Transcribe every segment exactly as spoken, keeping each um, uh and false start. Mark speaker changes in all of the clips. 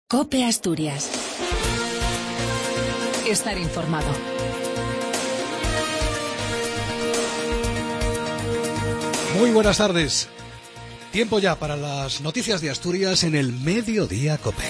Speaker 1: COPE Asturias. Estar informado.
Speaker 2: Muy buenas tardes. Tiempo ya para las noticias de Asturias en el Mediodía COPE.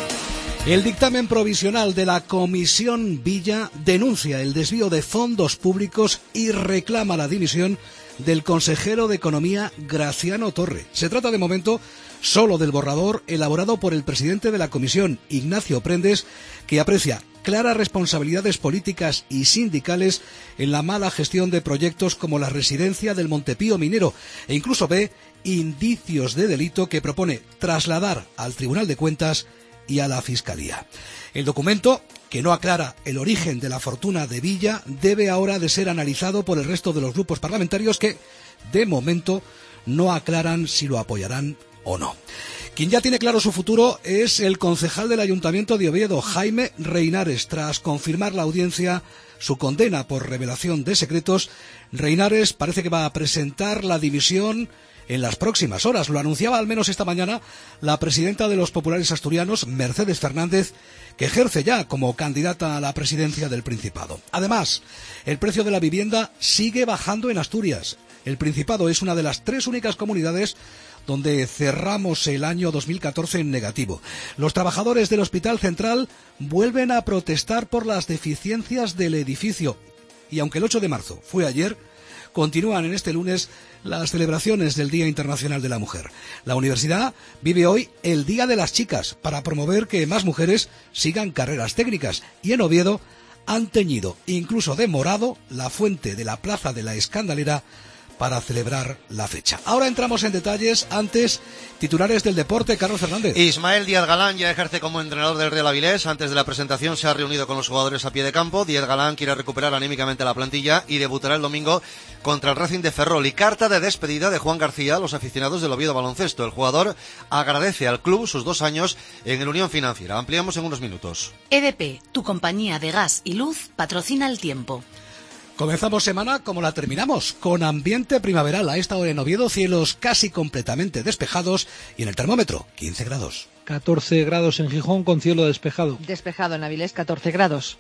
Speaker 2: El dictamen provisional de la Comisión Villa denuncia el desvío de fondos públicos y reclama la dimisión del consejero de Economía Graciano Torre. Se trata de momento solo del borrador elaborado por el presidente de la Comisión, Ignacio Prendes, que aprecia claras responsabilidades políticas y sindicales en la mala gestión de proyectos como la residencia del Montepío Minero e incluso ve indicios de delito que propone trasladar al Tribunal de Cuentas y a la Fiscalía. El documento, que no aclara el origen de la fortuna de Villa, debe ahora de ser analizado por el resto de los grupos parlamentarios que, de momento, no aclaran si lo apoyarán o no. Quien ya tiene claro su futuro es el concejal del Ayuntamiento de Oviedo, Jaime Reinares. Tras confirmar la audiencia su condena por revelación de secretos, Reinares parece que va a presentar la dimisión en las próximas horas. Lo anunciaba al menos esta mañana la presidenta de los populares asturianos, Mercedes Fernández, que ejerce ya como candidata a la presidencia del Principado. Además, el precio de la vivienda sigue bajando en Asturias. El Principado es una de las tres únicas comunidades donde cerramos el año dos mil catorce en negativo. Los trabajadores del Hospital Central vuelven a protestar por las deficiencias del edificio. Y aunque el ocho de marzo fue ayer, continúan en este lunes las celebraciones del Día Internacional de la Mujer. La universidad vive hoy el Día de las Chicas para promover que más mujeres sigan carreras técnicas. Y en Oviedo han teñido incluso de morado la fuente de la Plaza de la Escandalera para celebrar la fecha. Ahora entramos en detalles. Antes, titulares del deporte, Carlos Fernández.
Speaker 3: Ismael Díaz Galán ya ejerce como entrenador del Real Avilés. Antes de la presentación se ha reunido con los jugadores a pie de campo. Díaz Galán quiere recuperar anímicamente la plantilla y debutará el domingo contra el Racing de Ferrol. Y carta de despedida de Juan García a los aficionados del Oviedo Baloncesto. El jugador agradece al club sus dos años en el Unión Financiera. Ampliamos en unos minutos.
Speaker 1: E D P, tu compañía de gas y luz, patrocina el tiempo.
Speaker 2: Comenzamos semana como la terminamos, con ambiente primaveral. A esta hora en Oviedo, cielos casi completamente despejados y en el termómetro, quince grados.
Speaker 4: catorce grados en Gijón con cielo despejado.
Speaker 5: Despejado en Avilés, catorce grados.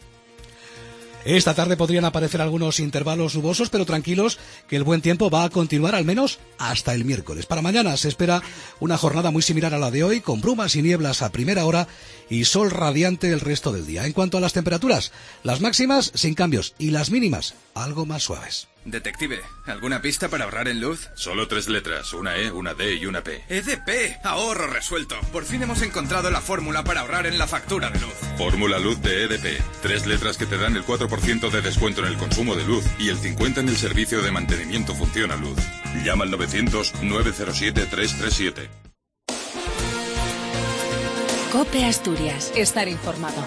Speaker 2: Esta tarde podrían aparecer algunos intervalos nubosos, pero tranquilos, que el buen tiempo va a continuar al menos hasta el miércoles. Para mañana se espera una jornada muy similar a la de hoy, con brumas y nieblas a primera hora y sol radiante el resto del día. En cuanto a las temperaturas, las máximas sin cambios y las mínimas algo más suaves.
Speaker 6: Detective, ¿alguna pista para ahorrar en luz?
Speaker 7: Solo tres letras, una E, una D y una P.
Speaker 6: E D P, ahorro resuelto. Por fin hemos encontrado la fórmula para ahorrar en la factura de luz.
Speaker 7: Fórmula Luz de E D P. Tres letras que te dan el cuatro por ciento de descuento en el consumo de luz y el cincuenta por ciento en el servicio de mantenimiento Funciona Luz. Llama al novecientos, nueve cero siete, tres tres siete.
Speaker 1: COPE Asturias. Estar informado.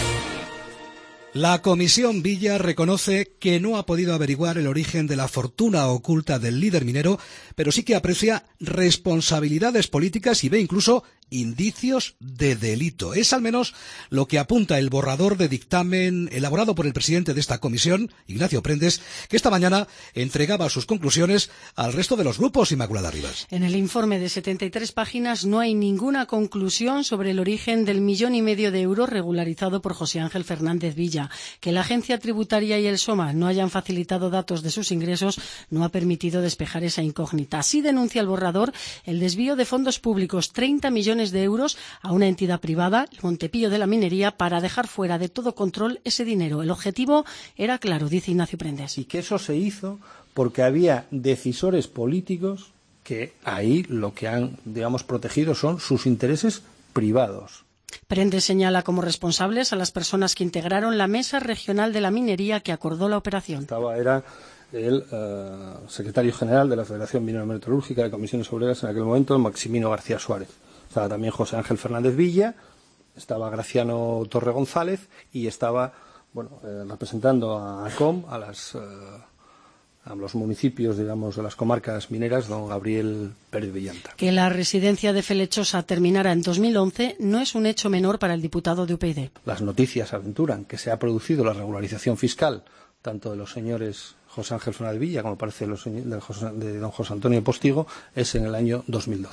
Speaker 2: La Comisión Villa reconoce que no ha podido averiguar el origen de la fortuna oculta del líder minero, pero sí que aprecia responsabilidades políticas y ve incluso indicios de delito. Es al menos lo que apunta el borrador de dictamen elaborado por el presidente de esta comisión, Ignacio Prendes, que esta mañana entregaba sus conclusiones al resto de los grupos. Inmaculada Rivas.
Speaker 8: En el informe de setenta y tres páginas no hay ninguna conclusión sobre el origen del millón y medio de euros regularizado por José Ángel Fernández Villa. Que la agencia tributaria y el SOMA no hayan facilitado datos de sus ingresos no ha permitido despejar esa incógnita. Así denuncia el borrador el desvío de fondos públicos, treinta millones de euros, a una entidad privada, el Montepío de la Minería, para dejar fuera de todo control ese dinero. El objetivo era claro, dice Ignacio Prendes.
Speaker 9: Y que eso se hizo porque había decisores políticos que ahí lo que han, digamos, protegido son sus intereses privados.
Speaker 8: Prendes señala como responsables a las personas que integraron la Mesa Regional de la Minería que acordó la operación.
Speaker 9: Estaba, era el uh, secretario general de la Federación Minera Metalúrgica de Comisiones Obreras en aquel momento, Maximino García Suárez. Estaba también José Ángel Fernández Villa, estaba Graciano Torre González y estaba, bueno, eh, representando a ACOM, a las... Uh, a los municipios, digamos, de las comarcas mineras, don Gabriel Pérez Villanta.
Speaker 8: Que la residencia de Felechosa terminara en dos mil once no es un hecho menor para el diputado de U P y D.
Speaker 9: Las noticias aventuran que se ha producido la regularización fiscal, tanto de los señores José Ángel Fernández Villa como parece de, los, de, José, de don José Antonio Postigo, es en el año dos mil doce.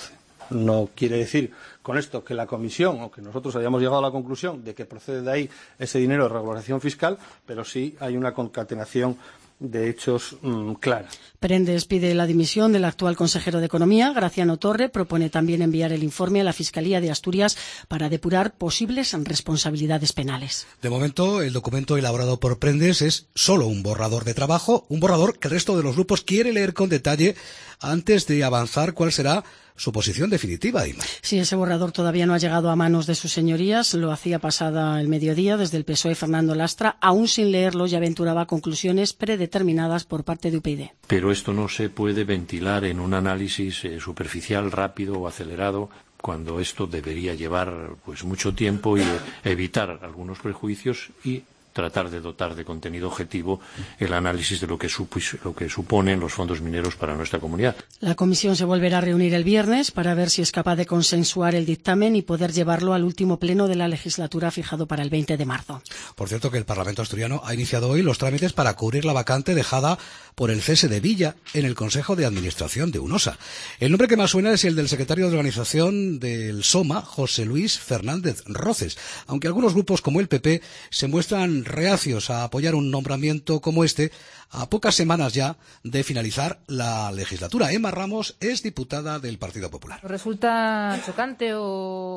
Speaker 9: No quiere decir con esto que la Comisión o que nosotros hayamos llegado a la conclusión de que procede de ahí ese dinero de regulación fiscal, pero sí hay una concatenación de hechos mmm, clara.
Speaker 8: Prendes pide la dimisión del actual consejero de Economía, Graciano Torre. Propone también enviar el informe a la Fiscalía de Asturias para depurar posibles responsabilidades penales.
Speaker 2: De momento, el documento elaborado por Prendes es solo un borrador de trabajo, un borrador que el resto de los grupos quiere leer con detalle antes de avanzar cuál será su posición definitiva, Ima.
Speaker 8: Sí, ese borrador todavía no ha llegado a manos de sus señorías. Lo hacía pasada el mediodía desde el P S O E Fernando Lastra. Aún sin leerlo ya aventuraba conclusiones predeterminadas por parte de U P Y D.
Speaker 10: Pero esto no se puede ventilar en un análisis eh, superficial, rápido o acelerado, cuando esto debería llevar pues mucho tiempo y eh, evitar algunos prejuicios y tratar de dotar de contenido objetivo el análisis de lo que, supu- lo que suponen los fondos mineros para nuestra comunidad.
Speaker 8: La comisión se volverá a reunir el viernes para ver si es capaz de consensuar el dictamen y poder llevarlo al último pleno de la legislatura fijado para el veinte de marzo.
Speaker 2: Por cierto, que el Parlamento asturiano ha iniciado hoy los trámites para cubrir la vacante dejada por el cese de Villa en el Consejo de Administración de UNOSA. El nombre que más suena es el del secretario de organización del SOMA, José Luis Fernández Roces, aunque algunos grupos como el P P se muestran reacios a apoyar un nombramiento como este a pocas semanas ya de finalizar la legislatura. Emma Ramos es diputada del Partido Popular.
Speaker 11: Resulta chocante o,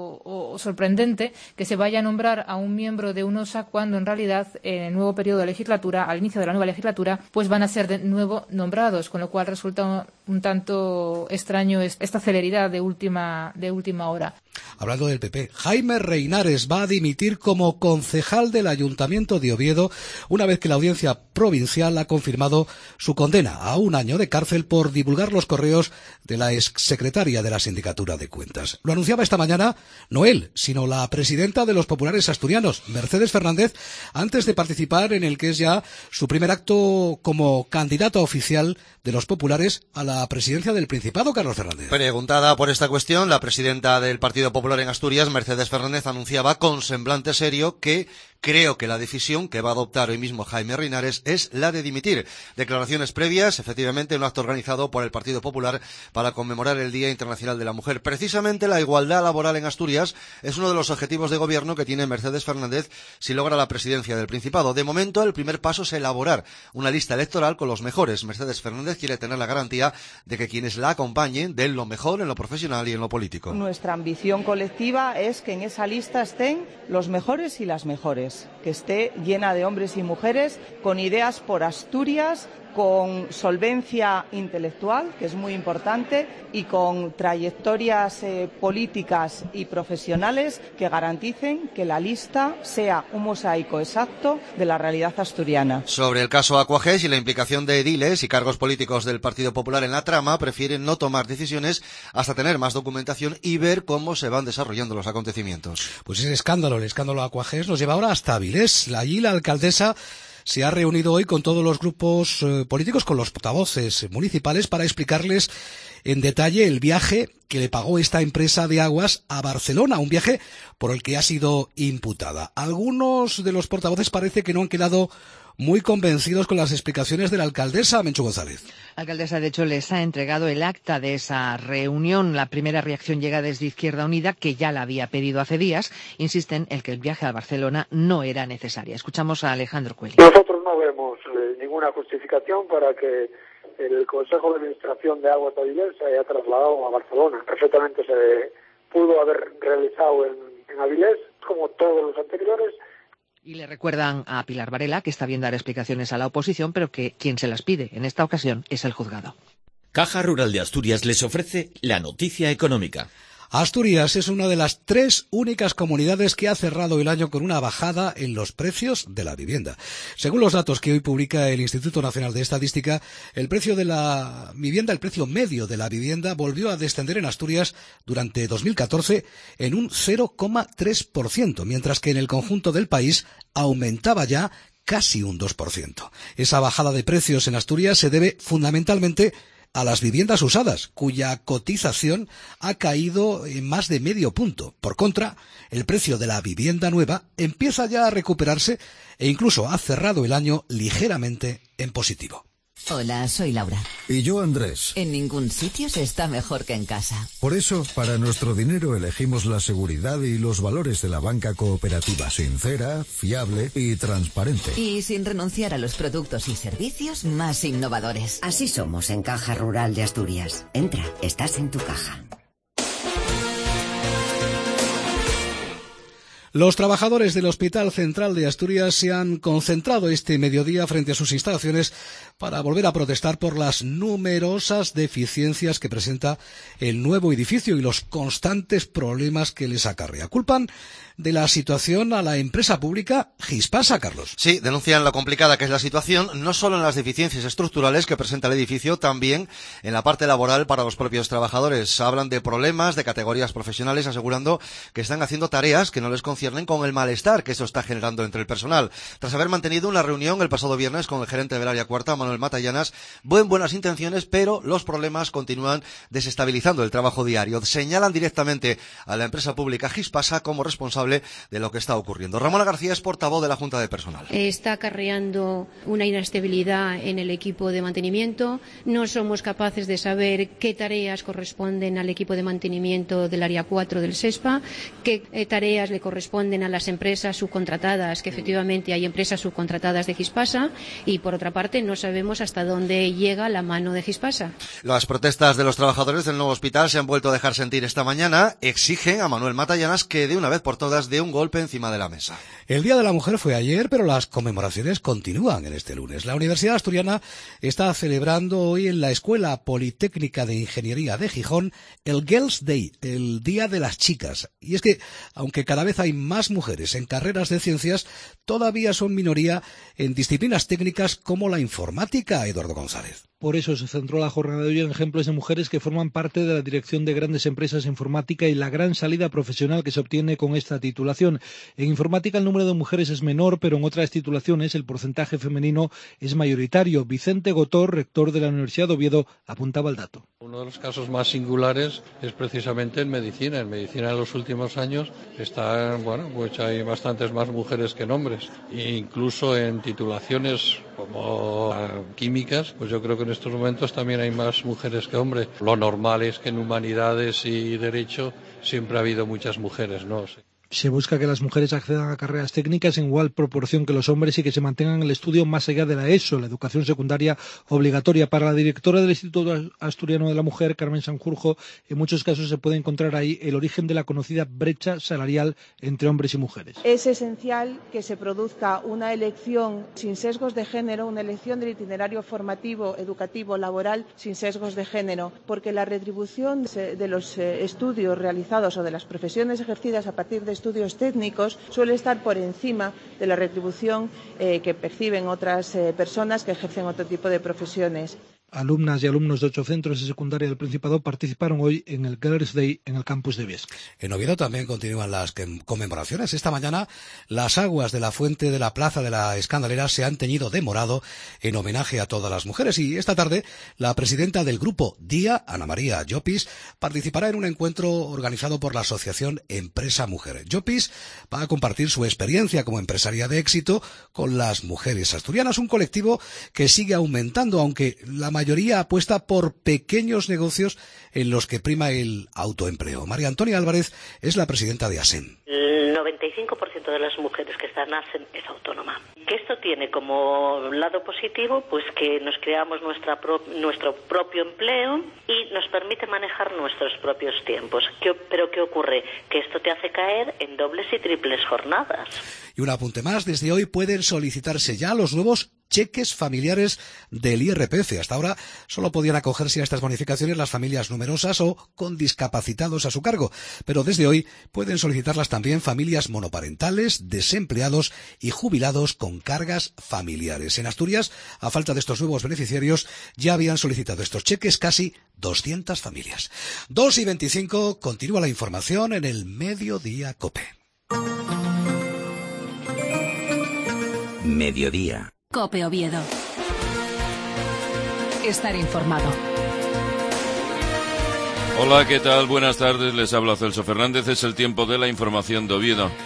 Speaker 11: o sorprendente que se vaya a nombrar a un miembro de UNOSA cuando en realidad en el nuevo periodo de legislatura, al inicio de la nueva legislatura, pues van a ser de nuevo nombrados, con lo cual resulta un tanto extraño esta celeridad de última, de última hora.
Speaker 2: Hablando del P P, Jaime Reinares va a dimitir como concejal del Ayuntamiento de Oviedo una vez que la Audiencia Provincial ha confirmado su condena a un año de cárcel por divulgar los correos de la exsecretaria de la Sindicatura de Cuentas. Lo anunciaba esta mañana no él, sino la presidenta de los populares asturianos, Mercedes Fernández, antes de participar en el que es ya su primer acto como candidata oficial de los populares a la presidencia del Principado, Carlos Fernández.
Speaker 3: Preguntada por esta cuestión, la presidenta del Partido Popular en Asturias, Mercedes Fernández, anunciaba con semblante serio que creo que la decisión que va a adoptar hoy mismo Jaime Reinares es la de dimitir. Declaraciones previas, efectivamente, un acto organizado por el Partido Popular para conmemorar el Día Internacional de la Mujer. Precisamente la igualdad laboral en Asturias es uno de los objetivos de gobierno que tiene Mercedes Fernández si logra la presidencia del Principado. De momento, el primer paso es elaborar una lista electoral con los mejores. Mercedes Fernández quiere tener la garantía de que quienes la acompañen den lo mejor en lo profesional y en lo político.
Speaker 12: Nuestra ambición colectiva es que en esa lista estén los mejores y las mejores, que esté llena de hombres y mujeres con ideas por Asturias, con solvencia intelectual, que es muy importante, y con trayectorias eh, políticas y profesionales que garanticen que la lista sea un mosaico exacto de la realidad asturiana.
Speaker 3: Sobre el caso Aquagés y la implicación de ediles y cargos políticos del Partido Popular en la trama, prefieren no tomar decisiones hasta tener más documentación y ver cómo se van desarrollando los acontecimientos.
Speaker 2: Pues ese escándalo, el escándalo Aquagés, nos lleva ahora hasta Avilés. Allí la alcaldesa se ha reunido hoy con todos los grupos eh, políticos, con los portavoces municipales, para explicarles en detalle el viaje que le pagó esta empresa de aguas a Barcelona, un viaje por el que ha sido imputada. Algunos de los portavoces parece que no han quedado muy convencidos con las explicaciones de la alcaldesa, Menchu González.
Speaker 5: La alcaldesa, de hecho, les ha entregado el acta de esa reunión. La primera reacción llega desde Izquierda Unida, que ya la había pedido hace días. Insisten en que el viaje a Barcelona no era necesario. Escuchamos a Alejandro Cuello.
Speaker 13: Nosotros no vemos eh, ninguna justificación para que el Consejo de Administración de Aguas de Avilés se haya trasladado a Barcelona. Perfectamente se pudo haber realizado en, en Avilés, como todos los anteriores.
Speaker 5: Y le recuerdan a Pilar Varela que está bien dar explicaciones a la oposición, pero que quien se las pide en esta ocasión es el juzgado.
Speaker 14: Caja Rural de Asturias les ofrece la noticia económica.
Speaker 2: Asturias es una de las tres únicas comunidades que ha cerrado el año con una bajada en los precios de la vivienda. Según los datos que hoy publica el Instituto Nacional de Estadística, el precio de la vivienda, el precio medio de la vivienda, volvió a descender en Asturias durante dos mil catorce en un cero coma tres por ciento, mientras que en el conjunto del país aumentaba ya casi un dos por ciento. Esa bajada de precios en Asturias se debe fundamentalmente a las viviendas usadas, cuya cotización ha caído en más de medio punto. Por contra, el precio de la vivienda nueva empieza ya a recuperarse e incluso ha cerrado el año ligeramente en positivo.
Speaker 15: Hola, soy Laura.
Speaker 16: Y yo, Andrés.
Speaker 15: En ningún sitio se está mejor que en casa.
Speaker 16: Por eso, para nuestro dinero elegimos la seguridad y los valores de la banca cooperativa, sincera, fiable y transparente.
Speaker 15: Y sin renunciar a los productos y servicios más innovadores.
Speaker 17: Así somos en Caja Rural de Asturias. Entra, estás en tu caja.
Speaker 2: Los trabajadores del Hospital Central de Asturias se han concentrado este mediodía frente a sus instalaciones para volver a protestar por las numerosas deficiencias que presenta el nuevo edificio y los constantes problemas que les acarrea. Culpan de la situación a la empresa pública Gispasa, Carlos.
Speaker 3: Sí, denuncian lo complicada que es la situación, no solo en las deficiencias estructurales que presenta el edificio, también en la parte laboral para los propios trabajadores. Hablan de problemas de categorías profesionales, asegurando que están haciendo tareas que no les conciernen, con el malestar que esto está generando entre el personal. Tras haber mantenido una reunión el pasado viernes con el gerente del área cuarta, Manuel Matallanas, buen buenas intenciones, pero los problemas continúan desestabilizando el trabajo diario. Señalan directamente a la empresa pública Gispasa como responsable de lo que está ocurriendo. Ramona García es portavoz de la Junta de Personal.
Speaker 18: Está acarreando una inestabilidad en el equipo de mantenimiento. No somos capaces de saber qué tareas corresponden al equipo de mantenimiento del área cuatro del SESPA, qué eh, tareas le corresponden a las empresas subcontratadas, que efectivamente hay empresas subcontratadas de Gispasa, y por otra parte no sabemos hasta dónde llega la mano de Gispasa.
Speaker 3: Las protestas de los trabajadores del nuevo hospital se han vuelto a dejar sentir esta mañana. Exigen a Manuel Matallanas que de una vez por todas de un golpe encima de la mesa.
Speaker 2: El Día de la Mujer fue ayer, pero las conmemoraciones continúan en este lunes. La Universidad Asturiana está celebrando hoy en la Escuela Politécnica de Ingeniería de Gijón el Girls' Day, el Día de las Chicas. Y es que, aunque cada vez hay más mujeres en carreras de ciencias, todavía son minoría en disciplinas técnicas como la informática, Eduardo González.
Speaker 4: Por eso se centró la jornada de hoy en ejemplos de mujeres que forman parte de la dirección de grandes empresas de informática y la gran salida profesional que se obtiene con esta titulación. En informática el número de mujeres es menor, pero en otras titulaciones el porcentaje femenino es mayoritario. Vicente Gotor, rector de la Universidad de Oviedo, apuntaba el dato.
Speaker 19: Uno de los casos más singulares es precisamente en medicina. En medicina en los últimos años están, bueno, pues hay bastantes más mujeres que hombres. E incluso en titulaciones como químicas, pues yo creo que en estos momentos también hay más mujeres que hombres. Lo normal es que en humanidades y derecho siempre ha habido muchas mujeres, ¿no?
Speaker 4: Se busca que las mujeres accedan a carreras técnicas en igual proporción que los hombres y que se mantengan en el estudio más allá de la ESO, la educación secundaria obligatoria. Para la directora del Instituto Asturiano de la Mujer, Carmen Sanjurjo, en muchos casos se puede encontrar ahí el origen de la conocida brecha salarial entre hombres y mujeres.
Speaker 12: Es esencial que se produzca una elección sin sesgos de género, una elección del itinerario formativo, educativo, laboral sin sesgos de género, porque la retribución de los estudios realizados o de las profesiones ejercidas a partir de estudios técnicos suele estar por encima de la retribución eh, que perciben otras eh, personas que ejercen otro tipo de profesiones.
Speaker 4: Alumnas y alumnos de ocho centros de secundaria del Principado participaron hoy en el Girls' Day en el campus de Viesca.
Speaker 2: En Oviedo también continúan las conmemoraciones. Esta mañana las aguas de la fuente de la Plaza de la Escandalera se han teñido de morado en homenaje a todas las mujeres. Y esta tarde la presidenta del grupo Día, Ana María Llopis, participará en un encuentro organizado por la asociación Empresa Mujer. Llopis va a compartir su experiencia como empresaria de éxito con las mujeres asturianas, un colectivo que sigue aumentando, aunque la mayoría mayoría apuesta por pequeños negocios en los que prima el autoempleo. María Antonia Álvarez es la presidenta de ASEM.
Speaker 20: El noventa y cinco por ciento de las mujeres que están en ASEM es autónoma. Que esto tiene como lado positivo pues que nos creamos nuestra pro, nuestro propio empleo y nos permite manejar nuestros propios tiempos. ¿Qué, pero ¿qué ocurre? Que esto te hace caer en dobles y triples jornadas.
Speaker 2: Y un apunte más, desde hoy pueden solicitarse ya los nuevos cheques familiares del I R P F. Hasta ahora solo podían acogerse a estas bonificaciones las familias numerosas o con discapacitados a su cargo, pero desde hoy pueden solicitarlas también familias monoparentales, desempleados y jubilados con cargas familiares. En Asturias, a falta de estos nuevos beneficiarios, ya habían solicitado estos cheques casi doscientas familias. dos y veinticinco, continúa la información en el Mediodía COPE.
Speaker 14: Mediodía.
Speaker 1: COPE Oviedo. Estar informado.
Speaker 21: Hola, ¿qué tal? Buenas tardes, les habla Celso Fernández. Es el tiempo de la información de Oviedo.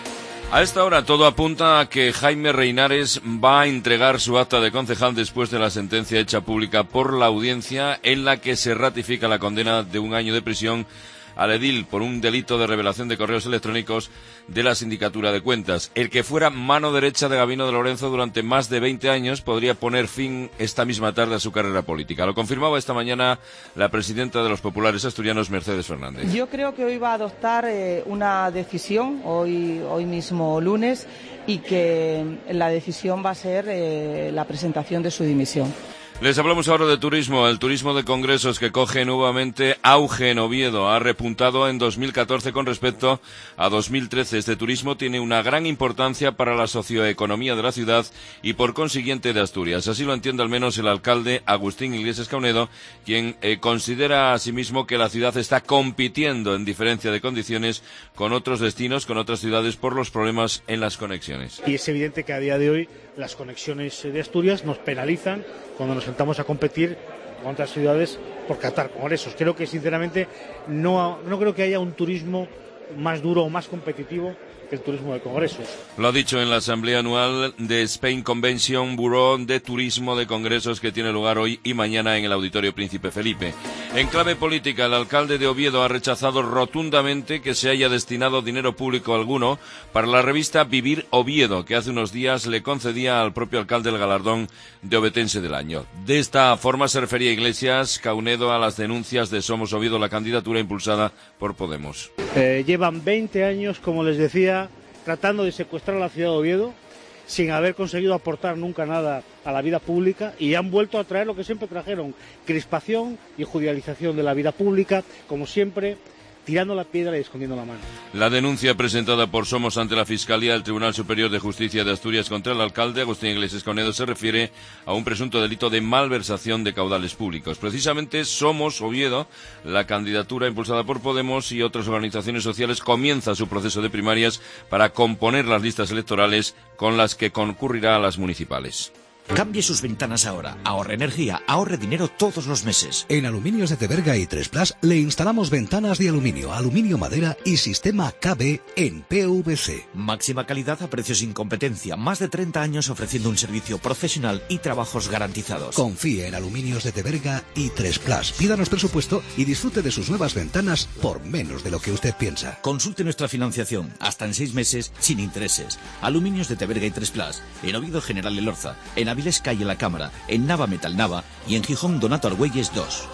Speaker 21: A esta hora todo apunta a que Jaime Reinares va a entregar su acta de concejal después de la sentencia hecha pública por la audiencia en la que se ratifica la condena de un año de prisión al edil por un delito de revelación de correos electrónicos de la Sindicatura de Cuentas. El que fuera mano derecha de Gabino de Lorenzo durante más de veinte años podría poner fin esta misma tarde a su carrera política. Lo confirmaba esta mañana la presidenta de los populares asturianos, Mercedes Fernández.
Speaker 12: Yo creo que hoy va a adoptar eh, una decisión, hoy, hoy mismo lunes, y que la decisión va a ser eh, la presentación de su dimisión.
Speaker 21: Les hablamos ahora de turismo. El turismo de congresos que coge nuevamente auge en Oviedo ha repuntado en dos mil catorce con respecto a dos mil trece. Este turismo tiene una gran importancia para la socioeconomía de la ciudad y por consiguiente de Asturias. Así lo entiende al menos el alcalde Agustín Iglesias Caunedo, quien eh, considera asimismo que la ciudad está compitiendo en diferencia de condiciones con otros destinos, con otras ciudades por los problemas en las conexiones.
Speaker 22: Y es evidente que a día de hoy las conexiones de Asturias nos penalizan cuando nos sentamos a competir con otras ciudades por catar congresos. Creo que sinceramente no, no creo que haya un turismo más duro o más competitivo que el turismo de congresos.
Speaker 21: Lo ha dicho en la asamblea anual de Spain Convention Bureau de Turismo de Congresos que tiene lugar hoy y mañana en el Auditorio Príncipe Felipe. En clave política, el alcalde de Oviedo ha rechazado rotundamente que se haya destinado dinero público alguno para la revista Vivir Oviedo, que hace unos días le concedía al propio alcalde el galardón de Ovetense del Año. De esta forma se refería Iglesias Caunedo a las denuncias de Somos Oviedo, la candidatura impulsada por Podemos.
Speaker 22: Eh, llevan veinte años, como les decía, tratando de secuestrar a la ciudad de Oviedo sin haber conseguido aportar nunca nada a la vida pública y han vuelto a traer lo que siempre trajeron, crispación y judicialización de la vida pública, como siempre, tirando la piedra y escondiendo la mano.
Speaker 21: La denuncia presentada por Somos ante la Fiscalía del Tribunal Superior de Justicia de Asturias contra el alcalde Agustín Iglesias Caunedo se refiere a un presunto delito de malversación de caudales públicos. Precisamente Somos Oviedo, la candidatura impulsada por Podemos y otras organizaciones sociales, comienza su proceso de primarias para componer las listas electorales con las que concurrirá a las municipales.
Speaker 23: Cambie sus ventanas ahora, ahorre energía, ahorre dinero todos los meses.
Speaker 2: En Aluminios de Teberga y tres Plus le instalamos ventanas de aluminio, aluminio madera y sistema K B en P V C.
Speaker 23: Máxima calidad a precios sin competencia, más de treinta años ofreciendo un servicio profesional y trabajos garantizados.
Speaker 2: Confíe en Aluminios de Teberga y tres Plus. Pídanos presupuesto y disfrute de sus nuevas ventanas por menos de lo que usted piensa.
Speaker 23: Consulte nuestra financiación, hasta en seis meses, sin intereses. Aluminios de Teberga y tres Plus, en Oviedo General Elorza, en Avilés Calle La Cámara, en Nava Metal Nava y en Gijón Donato Argüelles dos.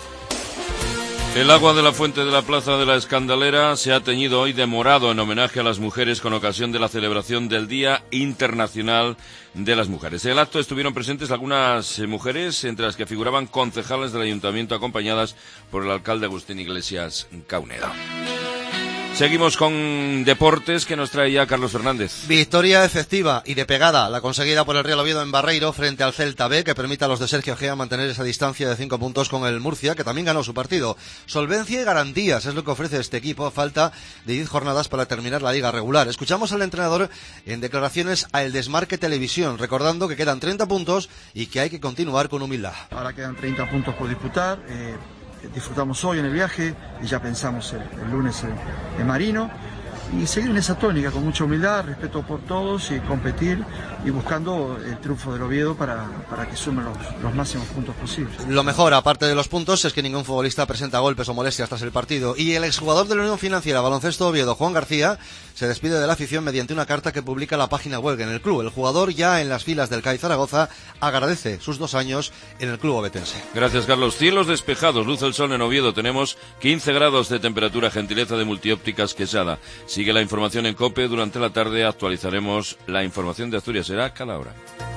Speaker 21: El agua de la fuente de la Plaza de la Escandalera se ha teñido hoy de morado en homenaje a las mujeres con ocasión de la celebración del Día Internacional de las Mujeres. En el acto estuvieron presentes algunas mujeres, entre las que figuraban concejales del Ayuntamiento acompañadas por el alcalde Agustín Iglesias Caunedo. Seguimos con deportes que nos trae ya Carlos Fernández.
Speaker 3: Victoria efectiva y de pegada, la conseguida por el Real Oviedo en Barreiro frente al Celta B, que permite a los de Sergio Gea mantener esa distancia de cinco puntos con el Murcia, que también ganó su partido. Solvencia y garantías es lo que ofrece este equipo a falta de diez jornadas para terminar la liga regular. Escuchamos al entrenador en declaraciones a El Desmarque Televisión, recordando que quedan treinta puntos y que hay que continuar con humildad.
Speaker 24: Ahora quedan treinta puntos por disputar. Eh... Disfrutamos hoy en el viaje y ya pensamos el, el lunes en, en Marino y seguir en esa tónica con mucha humildad, respeto por todos y competir y buscando el triunfo del Oviedo para, para que sumen los, los máximos puntos posibles.
Speaker 3: Lo mejor, aparte de los puntos, es que ningún futbolista presenta golpes o molestias tras el partido y el exjugador de la Unión Financiera Baloncesto Oviedo, Juan García, se despide de la afición mediante una carta que publica la página web en el club. El jugador, ya en las filas del C A I Zaragoza, agradece sus dos años en el club ovetense.
Speaker 21: Gracias, Carlos. Cielos despejados, luz el sol en Oviedo. Tenemos quince grados de temperatura, gentileza de Multiópticas Quesada. Sigue la información en COPE. Durante la tarde actualizaremos la información de Asturias. Será cada hora.